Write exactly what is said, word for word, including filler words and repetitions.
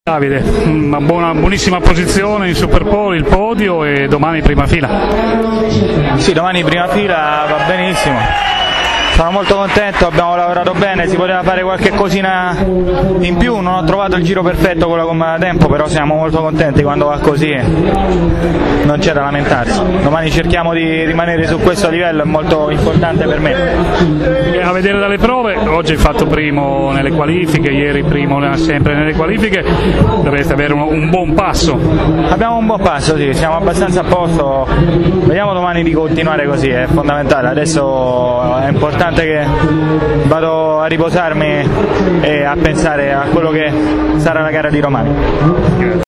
Davide, una buona, buonissima posizione in Superpole, il podio e domani prima fila. Sì, domani prima fila va benissimo. Sono molto contento, abbiamo lavorato bene, si poteva fare qualche cosina in più, non ho trovato il giro perfetto con la gomma da tempo, però siamo molto contenti quando va così, non c'è da lamentarsi. Domani cerchiamo di rimanere su questo livello, è molto importante per me. A vedere dalle prove, oggi hai fatto primo nelle qualifiche, ieri primo sempre nelle qualifiche, dovreste avere un, un buon passo. Abbiamo un buon passo, sì, siamo abbastanza a posto, vediamo domani di continuare così, è fondamentale, adesso è importante che vado a riposarmi e a pensare a quello che sarà la gara di domani.